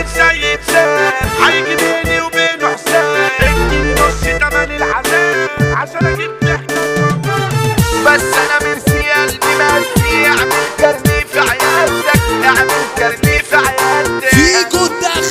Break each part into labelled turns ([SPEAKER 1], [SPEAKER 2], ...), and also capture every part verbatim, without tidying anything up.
[SPEAKER 1] سيد سام هيجي بيني وبينه حساب. اديني نص تمن العذاب عشان اجيب ضحكة. بس انا مرسي قلبي مرسي. اعمل كرني في عيادتك، اعمل كرني في عيادتك.
[SPEAKER 2] فيكو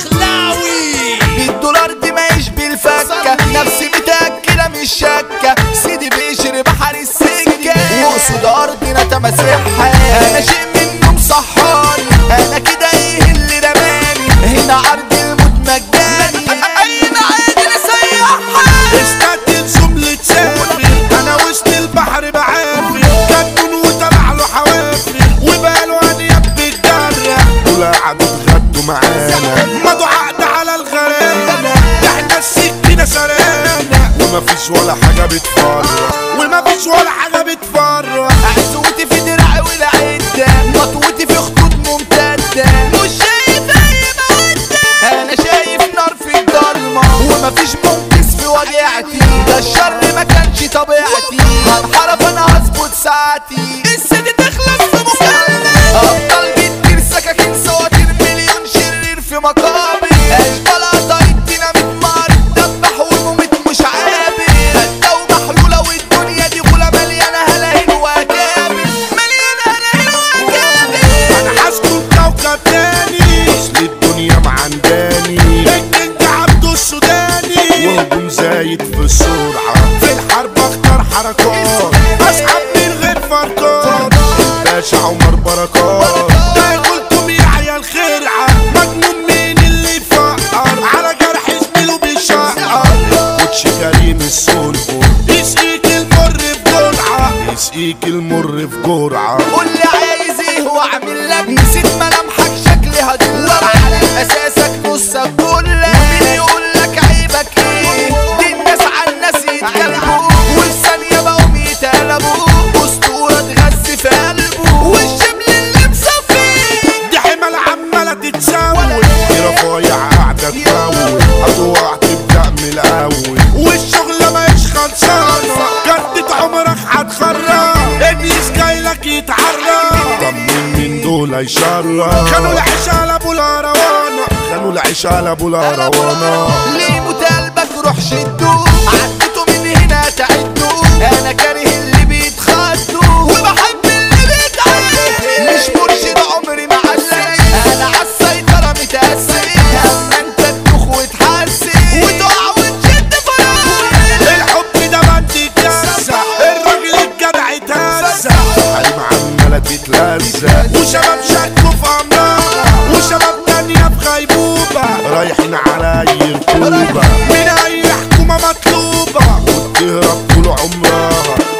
[SPEAKER 2] الدخلاوي
[SPEAKER 3] بالدولار دي ما يشبه الفكة، نفسي متأكدة مش شكة. سيدي بيشرب بحر السكة وقصد أرضنا تماسحها. أنا شيء منه مصحاني، أنا كده إيه اللي رماني. هنا عرض الموت مجاني، أين عادل سيحها.
[SPEAKER 1] استقتل سملة سافر انا وسط البحر بعافر. كتون وطلع له حوافر وبقاله انياب بالجرة. دول قعدوا اتغدوا معانا مضوا عقد على الغرامة. احنا السكينة سرقانا ومفيش ولا حاجة بتفرق، ومفيش ولا حاجة بتفرق.
[SPEAKER 3] عزوتي في دراعي والعدة، مطوتي في خطوط ممتدة. مش شايف أي مودة، أنا شايف نار في الضلمة ومفيش منقذ في وجعتي. ده الشر ما كانش طبيعتي، هنحرف أنا هظبط ساعتي. السيدي تخلص في مكالمة، أبطال بتطير سكاكين سواتير، مليون شرير في مقابر. أشبال قطايط ديناميت مار دبح ومومت مش عابر. هدة ومحلولة والدنيا دي غولة مليانة هلاهين وأكابر، مليانة هلاهين وأكابر.
[SPEAKER 1] انا حاسكم كوكب تاني، اصل الدنيا معنداني. الجنج عبده السوداني وهجوم زايد في السرعة. في الحرب اختار حركات، اسحب من غير فرقات. الباشا عمر بركات ده قلتم يا عيال خرعة. مجنون مين اللي يفقر على جرح زميله بيشقر. كوتش كريم السنبل يسقيك المر في جرعة، يسقيك المر في جرعة.
[SPEAKER 3] قولي عايز ايه واعمل لك، نسيت ملامحك شكلي هدلك. على اساسك نصك كلك، ومين يقول لك عيبك ايه. دي الناس على الناس يتكلموا وفي ثانية بقوا يتقلبوا. اسطورة تغذي في قلبه والشبل اللي مصفيه.
[SPEAKER 1] دي حمل عمالة تتساوي، دي رفايع قاعدة تموت. هتقع تبدأ من الأول والشغلة ماهيش خلصانة. جدة عمرك هتخرب، ابليس جايلك يتعرف. طب مين من دول هيشرف؟ خانوا العيش على ابو الهروانة، خانوا العيش على ابو الهروانة.
[SPEAKER 3] ليه متقلبك روح شدوه، عدته من هنا تعدوه. انا كاره اللي بيتخدوا وبحب اللي بيتعدوا. مش مرشد عمري ما علق، انا عالسيطرة متأسف. اما انت تدوخ وتحسن وتقع وتشد فرامل.
[SPEAKER 1] الحب ده بنت يتلزق، الراجل الجدع يتهزق. حريم عمالة تتلزق وشباب شكوا في أمراض، وشباب تانية في غيبوبة رايحين على أي ركوبة من أي حكومة مطلوبة. وتهرب طول عمرها،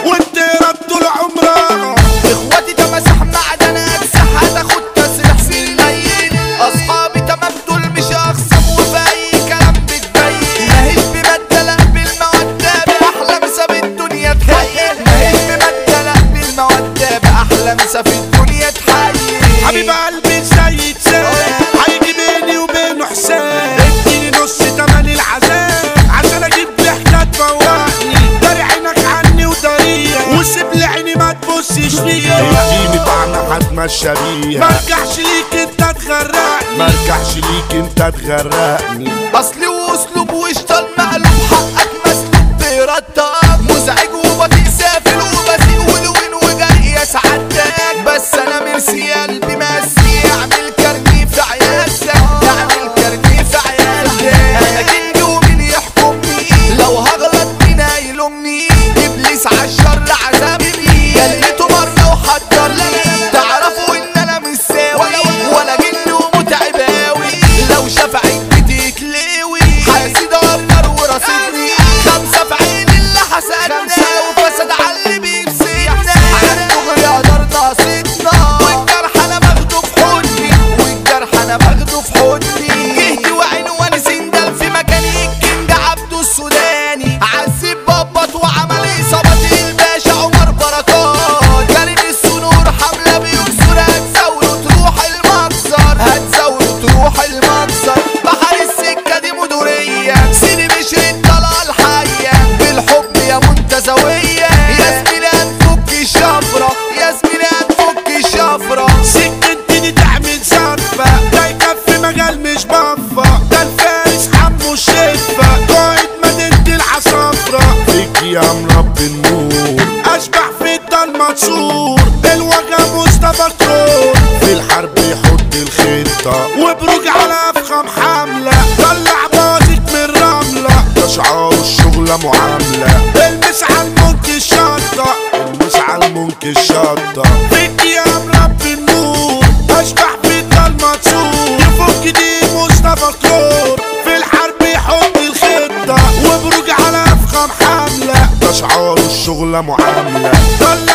[SPEAKER 1] وتهرب طول عمرها.
[SPEAKER 3] اخواتي تمسح معدن اكسح، هتاخد تسريح في الليل. اصحابي تمام دول مش اخصم، وفي اي كلام بتبين. ماهيش بمادة لا بالمودة، باحلى مسا في الدنيا تحيل. ماهيش بمادة لا بالمودة، باحلى مسا في الدنيا تحيل.
[SPEAKER 1] حبيب قلبي سيد سام هيجي بيني وبينه حساب. اديني نص تمن العذاب عشان اجيب ضحكة تفوقني. داري عينك عني ودارية، وسيب لي عيني ما تبصش فيا. اديني طعنة هتمشى بيها، مرجعش ليك انت تغرقني، مرجعش ليك انت تغرقني.
[SPEAKER 3] اصلي واسلوب وشطان مقلوب، حقك مسلوب بيرطب. مزعج وبطيء سافل وبسيء ولوين وجري يا سعادتك. بس انا مرسي قلبي مسي. اعمل كرني في عيادتك، اعمل كرني في عيادتك. انا كنجي ومين يحكمني، لو هغلط مين هيلومني. ابليس عالشر عذابني، جليته مرة وحضر لي. تعرفوا ان انا مش ساوي ولا جن ومتعباوي. لو شفعت بتتلوي حاسد
[SPEAKER 1] الحرب يحط الخطة وبروج على افخم حملة طلع بازك من رملة ده شعار الشغلة معاملة المس على المنك الشطة المس على المنك الشطة فيك يا مرب النور اشبح في الضلمة تسور يفك دي مصطفى كلور في الحرب يحط الخطة وبروج على افخم حملة ده شعار الشغلة معاملة